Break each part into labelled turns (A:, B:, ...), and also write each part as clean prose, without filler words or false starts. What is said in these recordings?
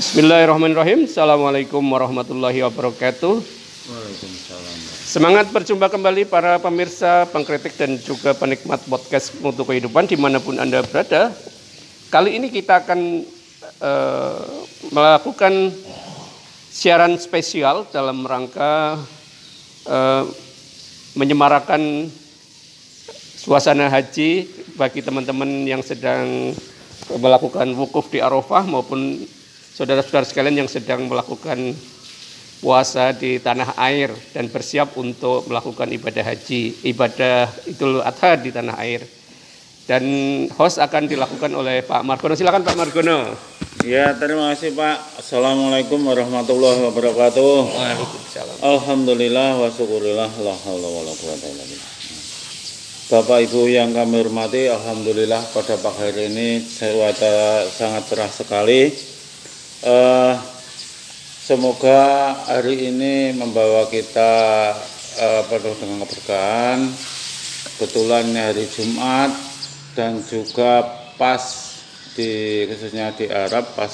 A: Bismillahirrahmanirrahim. Assalamualaikum warahmatullahi wabarakatuh.
B: Waalaikumsalam.
A: Semangat berjumpa kembali para pemirsa, pengkritik dan juga penikmat podcast Mutu Kehidupan dimanapun Anda berada. Kali ini kita akan melakukan siaran spesial dalam rangka menyemarakan suasana haji bagi teman-teman yang sedang melakukan wukuf di Arafah maupun saudara-saudara sekalian yang sedang melakukan puasa di tanah air dan bersiap untuk melakukan ibadah haji, ibadah Idul Adha di tanah air. Dan host akan dilakukan oleh Pak Margono. Silakan Pak Margono.
B: Ya, terima kasih Pak. Assalamualaikum warahmatullahi wabarakatuh.
A: Waalaikumsalam.
B: Alhamdulillah wa syukurillah la haula wala quwata illa billah. Bapak Ibu yang kami hormati, alhamdulillah pada pagi hari ini cuaca sangat cerah sekali. Semoga hari ini membawa kita penuh dengan keberkahan. Kebetulan hari Jumat dan juga pas khususnya di Arab pas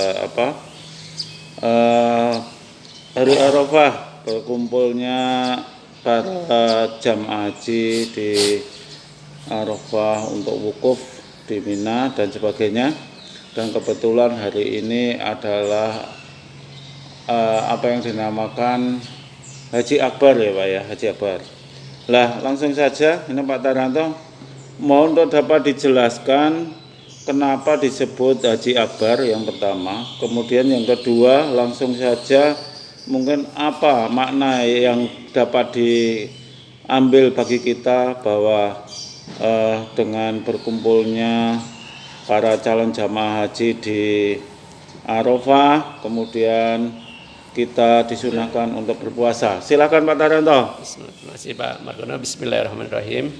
B: hari Arafah, berkumpulnya para jamaah haji di Arafah untuk wukuf di Mina dan sebagainya. Dan kebetulan hari ini adalah apa yang dinamakan Haji Akbar ya Pak ya, Haji Akbar. Lah langsung saja ini Pak Taranto, mohon untuk dapat dijelaskan kenapa disebut Haji Akbar yang pertama. Kemudian yang kedua langsung saja mungkin apa makna yang dapat diambil bagi kita bahwa dengan berkumpulnya para calon jamaah haji di Arafah, kemudian kita disunahkan untuk berpuasa. Silakan Pak Taranto.
A: Terima kasih Pak Margono. Bismillahirrahmanirrahim.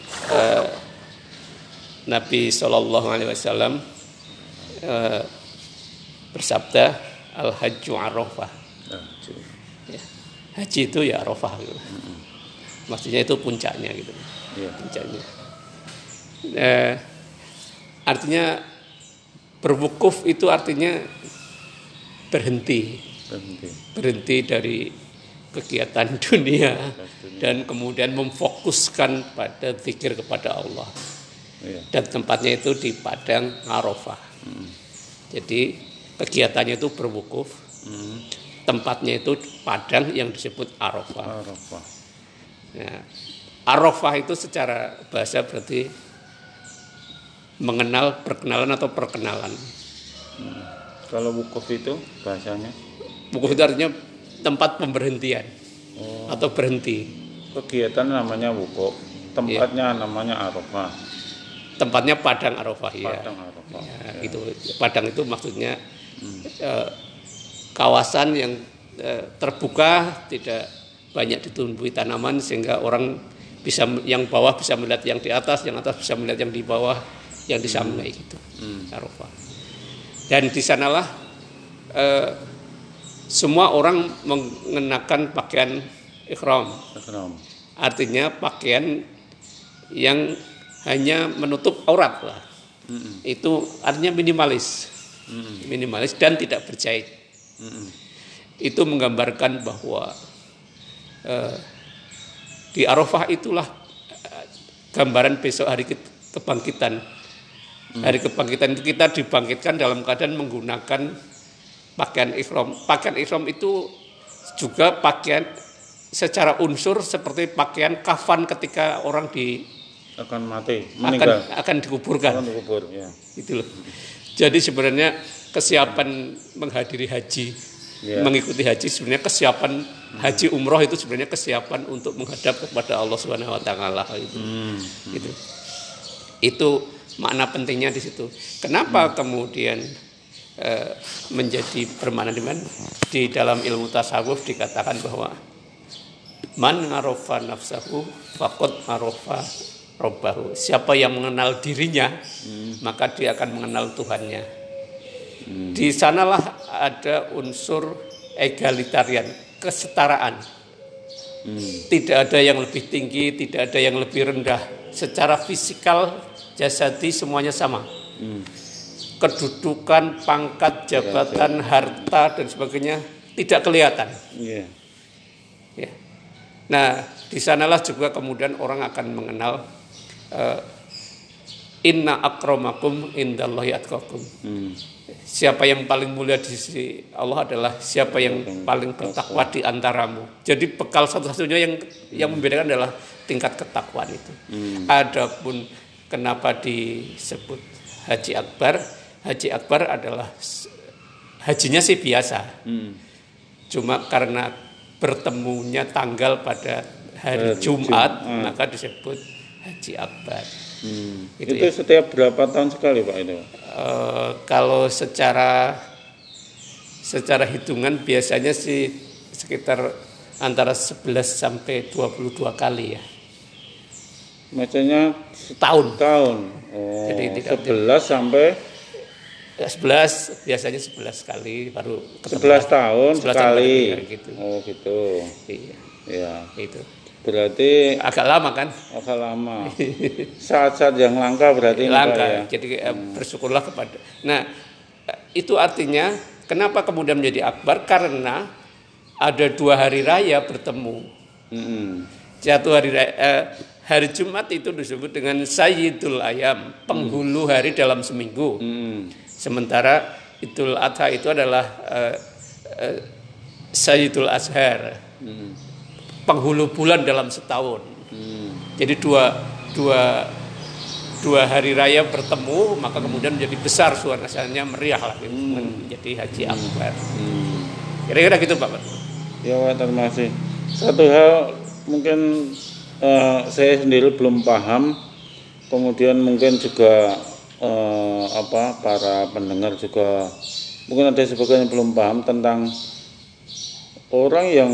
A: Nabi SAW bersabda, Al-Hajju Arafah. Ya, haji itu ya Arafah gitu. Maksudnya itu puncaknya gitu.
B: Ya.
A: Puncaknya. Artinya berwukuf itu artinya berhenti dari kegiatan dunia dan kemudian memfokuskan pada zikir kepada Allah. Dan tempatnya itu di padang Arafah. Jadi kegiatannya itu berwukuf. Tempatnya itu padang yang disebut Arafah. Ya. Arafah itu secara bahasa berarti mengenal, perkenalan atau perkenalan.
B: Kalau wukuf itu bahasanya?
A: Wukuf itu artinya tempat pemberhentian atau berhenti.
B: Kegiatan namanya wukuf, tempatnya namanya Arafah.
A: Tempatnya padang Arafah ya.
B: Padang Arafah.
A: Ya, itu padang itu maksudnya kawasan yang terbuka, tidak banyak ditumbuhi tanaman sehingga orang bisa, yang bawah bisa melihat yang di atas, yang atas bisa melihat yang di bawah, yang di samping gitu. Arafah. Dan di sanalah semua orang mengenakan pakaian ihram. Artinya pakaian yang hanya menutup aurat lah. Itu artinya minimalis. Minimalis dan tidak berjahit. Itu menggambarkan bahwa di Arafah itulah gambaran besok hari kebangkitan. Hari kebangkitan itu kita dibangkitkan dalam keadaan menggunakan pakaian ihram. Pakaian ihram itu juga pakaian secara unsur seperti pakaian kafan ketika orang
B: akan mati, meninggal,
A: akan dikuburkan.
B: Ya.
A: Itu loh. Jadi sebenarnya kesiapan menghadiri haji, mengikuti haji, sebenarnya kesiapan haji umroh itu sebenarnya kesiapan untuk menghadap kepada Allah Subhanahu Wa Taala itu. Itu makna pentingnya di situ. Kenapa kemudian menjadi bermakna di dalam ilmu tasawuf dikatakan bahwa man arafa nafsahu faqad arafa rabbahu. Siapa yang mengenal dirinya, maka dia akan mengenal Tuhannya. Di sanalah ada unsur egalitarian, kesetaraan. Tidak ada yang lebih tinggi, tidak ada yang lebih rendah. Secara fisikal, jasadi semuanya sama. kedudukan, pangkat, jabatan, harta dan sebagainya tidak kelihatan.
B: Iya.
A: Ya. Nah, di sanalah juga kemudian orang akan mengenal inna akramakum indallahi atqakum. Siapa yang paling mulia di sisi Allah adalah siapa yang paling bertakwa di antaramu. Jadi bekal satu-satunya yang membedakan adalah tingkat ketakwaan itu. Adapun kenapa disebut Haji Akbar? Haji Akbar adalah hajinya sih biasa. Cuma karena bertemunya tanggal pada hari Jumat, maka disebut Haji Akbar.
B: Itu ya. Setiap berapa tahun sekali Pak itu?
A: Kalau secara hitungan biasanya sih sekitar antara 11 sampai 22 kali ya.
B: Maksudnya
A: Tahun.
B: Oh,
A: Jadi tidak
B: 11 sampai
A: 11 biasanya 11 kali baru ketemu.
B: 11 tahun
A: 11
B: sekali.
A: Gitu.
B: Oh gitu.
A: Iya.
B: Ya.
A: Itu.
B: Berarti
A: Agak lama kan?
B: agak lama. Saat-saat yang langka berarti
A: langka.
B: ya.
A: Jadi bersyukurlah kepada. Nah, itu artinya kenapa kemudian menjadi akbar? Karena ada 2 hari raya bertemu. Satu hari raya, hari Jumat itu disebut dengan Sayyidul Ayam, penghulu hari dalam seminggu. Sementara Idul Adha itu adalah Sayyidul Ashar, penghulu bulan dalam setahun. Jadi dua hari raya bertemu, maka kemudian menjadi besar suasananya, meriah lah, menjadi Haji Akbar. Kira-kira gitu Pak.
B: Ya Pak, terima kasih. Satu hal mungkin saya sendiri belum paham, kemudian mungkin juga para pendengar juga mungkin ada sebagian yang belum paham tentang orang yang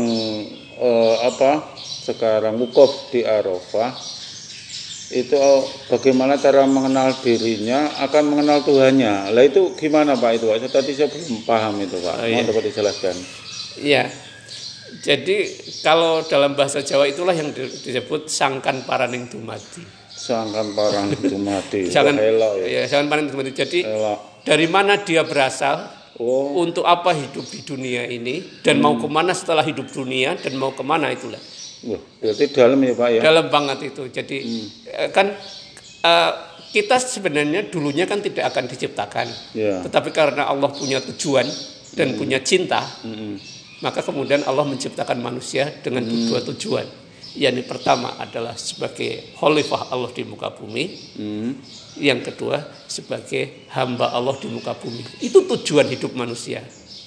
B: sekarang wukuf di Arafah itu bagaimana cara mengenal dirinya akan mengenal Tuhannya. Lah itu gimana Pak itu Pak? Tadi saya belum paham itu Pak. Mau dapat dijelaskan? Iya.
A: Jadi kalau dalam bahasa Jawa itulah yang disebut sangkan paraning dumadi.
B: Sangkan paraning dumadi.
A: Sangkan paraning dumadi. Jadi dari mana dia berasal? Untuk apa hidup di dunia ini dan mau kemana setelah hidup dunia dan mau kemana itulah.
B: Berarti dalam ya Pak ya?
A: Dalam banget itu. Jadi kan kita sebenarnya dulunya kan tidak akan diciptakan. Tetapi karena Allah punya tujuan dan punya cinta, maka kemudian Allah menciptakan manusia dengan 2 tujuan. Yang pertama adalah sebagai khalifah Allah di muka bumi. Yang kedua sebagai hamba Allah di muka bumi. Itu tujuan hidup manusia.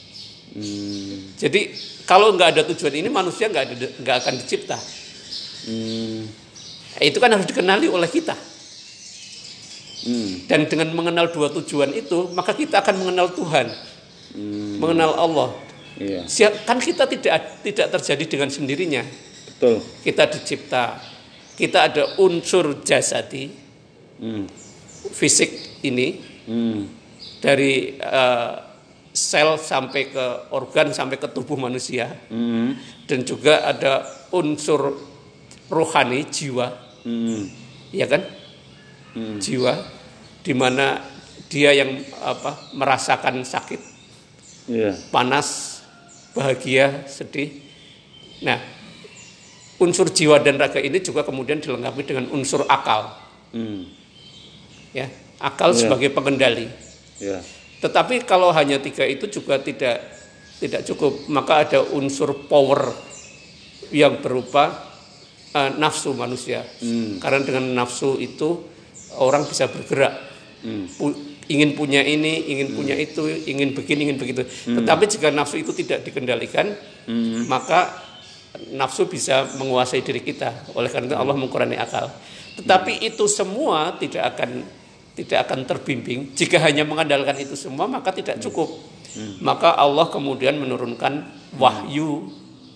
A: Jadi kalau nggak ada tujuan ini manusia nggak akan dicipta. Itu kan harus dikenali oleh kita. Dan dengan mengenal 2 tujuan itu maka kita akan mengenal Tuhan, mengenal Allah. Kan kita tidak terjadi dengan sendirinya.
B: Betul.
A: Kita dicipta, kita ada unsur jasadi, fisik ini, dari sel sampai ke organ sampai ke tubuh manusia, dan juga ada unsur rohani, jiwa, ya kan, jiwa, di mana dia yang merasakan sakit, panas, bahagia, sedih. Nah, unsur jiwa dan raga ini juga kemudian dilengkapi dengan unsur akal. Ya, akal sebagai pengendali. Tetapi kalau hanya 3 itu juga tidak cukup, maka ada unsur power yang berupa nafsu manusia. Karena dengan nafsu itu orang bisa bergerak, ingin punya ini, ingin punya itu, ingin begini, ingin begitu. Tetapi jika nafsu itu tidak dikendalikan, maka nafsu bisa menguasai diri kita. Oleh karena itu Allah mengkurangi akal. Tetapi itu semua tidak akan terbimbing jika hanya mengandalkan itu semua, maka tidak cukup. Maka Allah kemudian menurunkan wahyu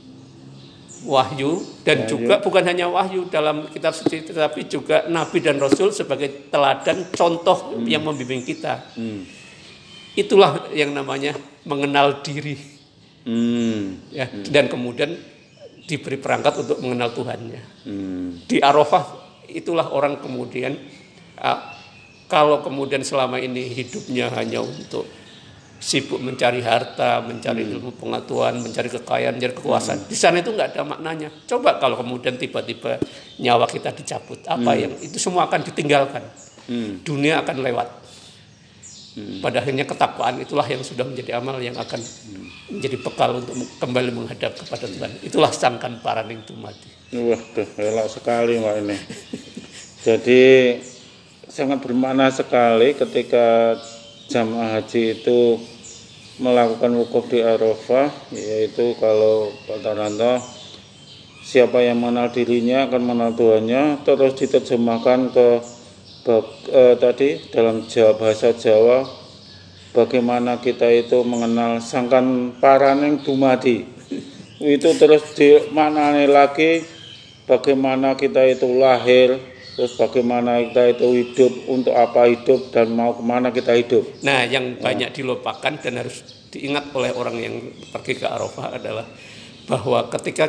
A: dan juga bukan hanya wahyu dalam kitab suci, tetapi juga nabi dan rasul sebagai teladan contoh yang membimbing kita. Itulah yang namanya mengenal diri. Ya, dan kemudian diberi perangkat untuk mengenal Tuhannya. Di Arafah itulah orang kemudian kalau kemudian selama ini hidupnya hanya untuk sibuk mencari harta, mencari ilmu pengetahuan, mencari kekayaan, mencari kekuasaan, di sana itu nggak ada maknanya. Coba kalau kemudian tiba-tiba nyawa kita dicabut, apa yang itu semua akan ditinggalkan. Dunia akan lewat. Pada akhirnya ketakwaan itulah yang sudah menjadi amal yang akan menjadi bekal untuk kembali menghadap kepada Tuhan. Itulah sangkan paraning tumati.
B: Wah, elok sekali Pak ini. Jadi sangat bermakna sekali ketika jamaah haji itu melakukan wukuf di Arafah, yaitu kalau Pak Taranto, siapa yang mengenal dirinya akan mengenal Tuhannya, terus diterjemahkan ke tadi dalam bahasa Jawa, bagaimana kita itu mengenal sangkan paraning dumadi. Itu terus dimaknani lagi bagaimana kita itu lahir, terus bagaimana kita itu hidup, untuk apa hidup, dan mau kemana kita hidup.
A: Nah, yang banyak dilupakan dan harus diingat oleh orang yang pergi ke Arafah adalah bahwa ketika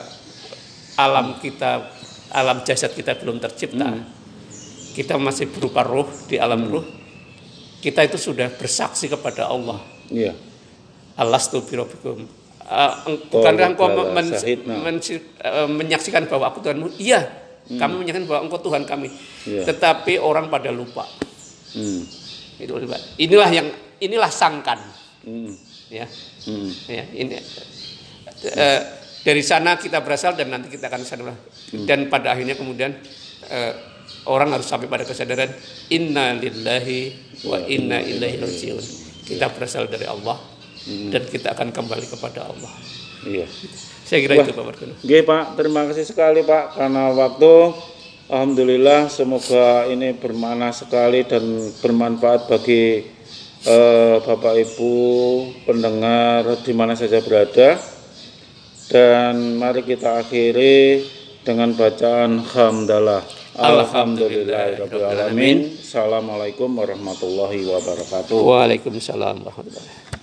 A: alam jasad kita belum tercipta, kita masih berupa ruh di alam ruh, kita itu sudah bersaksi kepada Allah.
B: Iya.
A: Alastu birabbikum. Bukankah engkau menyaksikan bahwa aku Tuhanmu? Iya, kami menyaksikan bahwa engkau Tuhan kami. Iya. Tetapi orang pada lupa. Itu inilah sangkan. Ya. Ya, ini dari sana kita berasal dan nanti kita akan sadar. Dan pada akhirnya kemudian orang harus sampai pada kesadaran inna lillahi wa inna ilaihi rajiun. Kita berasal dari Allah dan kita akan kembali kepada Allah.
B: Iya.
A: Saya kira itu Pak Margono.
B: Oke Pak, terima kasih sekali Pak karena waktu. Alhamdulillah, semoga ini bermakna sekali dan bermanfaat bagi Bapak Ibu pendengar di mana saja berada. Dan mari kita akhiri dengan bacaan hamdalah. Alhamdulillahirabbil alamin. Assalamualaikum warahmatullahi wabarakatuh.
A: Waalaikumsalam warahmatullahi wabarakatuh.